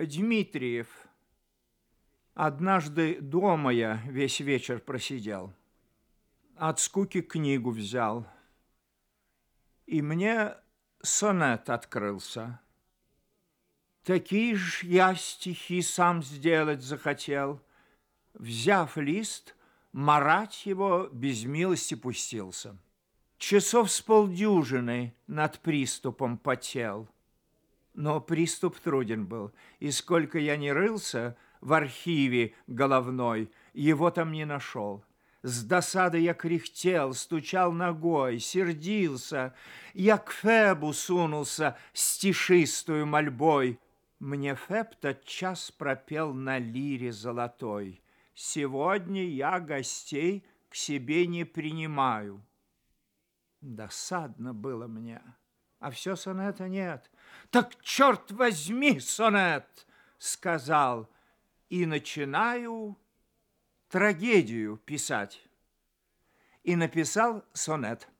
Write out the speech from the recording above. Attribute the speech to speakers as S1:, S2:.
S1: Дмитриев. Однажды дома я весь вечер просидел. От скуки книгу взял. И мне сонет открылся. Такие ж я стихи сам сделать захотел. Взяв лист, марать его без милости пустился. Часов с полдюжины над приступом потел. Но приступ труден был, и сколько я не рылся в архиве головной, его там не нашел. С досады я кряхтел, стучал ногой, сердился. Я к Фебу сунулся стишистую мольбой. Мне Феб тотчас пропел на лире золотой: «Сегодня я гостей к себе не принимаю». Досадно было мне. А все сонета нет. «Так, черт возьми, сонет!» — сказал. И начинаю трагедию писать. И написал сонет.